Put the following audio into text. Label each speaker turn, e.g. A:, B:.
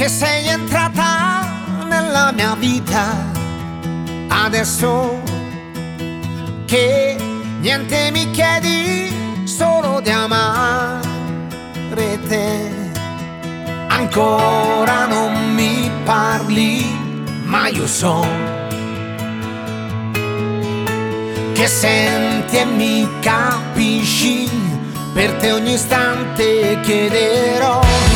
A: che sei entrata nella mia vita, adesso che niente mi chiedi, solo di amare te. Ancora non mi parli, ma io so che senti e mi capisci, per te ogni istante chiederò